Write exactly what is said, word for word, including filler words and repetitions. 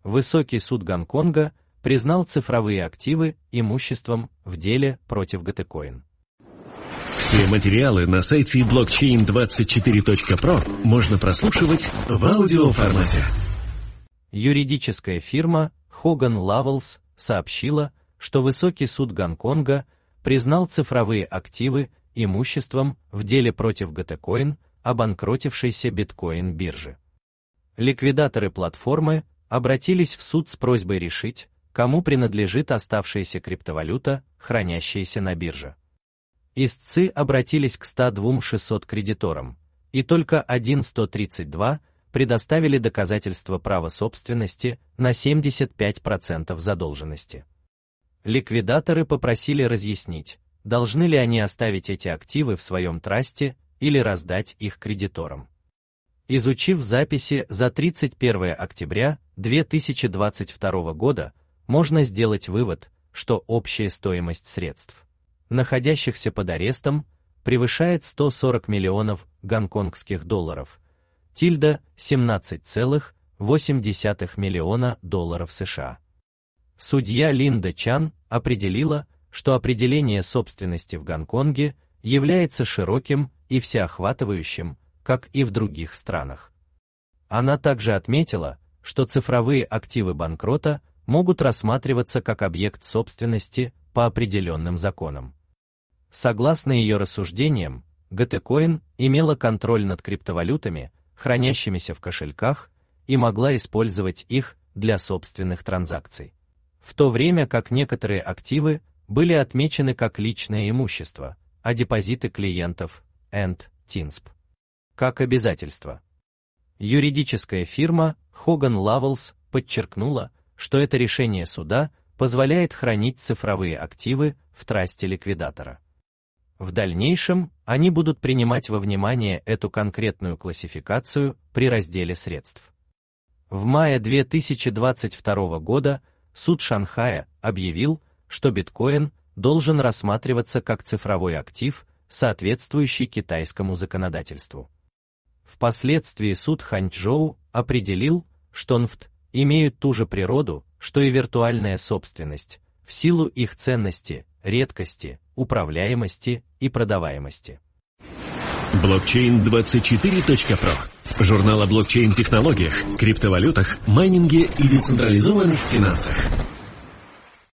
Высокий суд Гонконга признал цифровые активы имуществом в деле против Getecoin. Все материалы на сайте блокчейн двадцать четыре точка про можно прослушивать в аудиоформате. Юридическая фирма Hogan Lovells сообщила, что Высокий суд Гонконга признал цифровые активы имуществом в деле против Getecoin, обанкротившейся биткоин-биржи. Ликвидаторы платформы обратились в суд с просьбой решить, кому принадлежит оставшаяся криптовалюта, хранящаяся на бирже. Истцы обратились к ста двум тысячам шестисот кредиторам, и только тысяча сто тридцать два предоставили доказательства права собственности на семьдесят пять процентов задолженности. Ликвидаторы попросили разъяснить, должны ли они оставить эти активы в своем трасте или раздать их кредиторам. Изучив записи за тридцать первое октября две тысячи двадцать второго года, можно сделать вывод, что общая стоимость средств, находящихся под арестом, превышает сто сорок миллионов гонконгских долларов, тильда семнадцать целых восемь десятых миллиона долларов США. Судья Линда Чан определила, что определение собственности в Гонконге является широким и всеохватывающим, как и в других странах. Она также отметила, что цифровые активы банкрота могут рассматриваться как объект собственности по определенным законам. Согласно ее рассуждениям, Getecoin имела контроль над криптовалютами, хранящимися в кошельках, и могла использовать их для собственных транзакций, в то время как некоторые активы были отмечены как личное имущество, а депозиты клиентов энд тинсп как обязательство. Юридическая фирма Hogan Lovells подчеркнула, что это решение суда позволяет хранить цифровые активы в трасте ликвидатора. В дальнейшем они будут принимать во внимание эту конкретную классификацию при разделе средств. В мае две тысячи двадцать второго года суд Шанхая объявил, что биткоин должен рассматриваться как цифровой актив, соответствующий китайскому законодательству. Впоследствии суд Ханчжоу определил, что эн эф ти имеют ту же природу, что и виртуальная собственность, в силу их ценности, редкости, управляемости и продаваемости. блокчейн двадцать четыре точка про. Журнал о блокчейн-технологиях, криптовалютах, майнинге и децентрализованных финансах.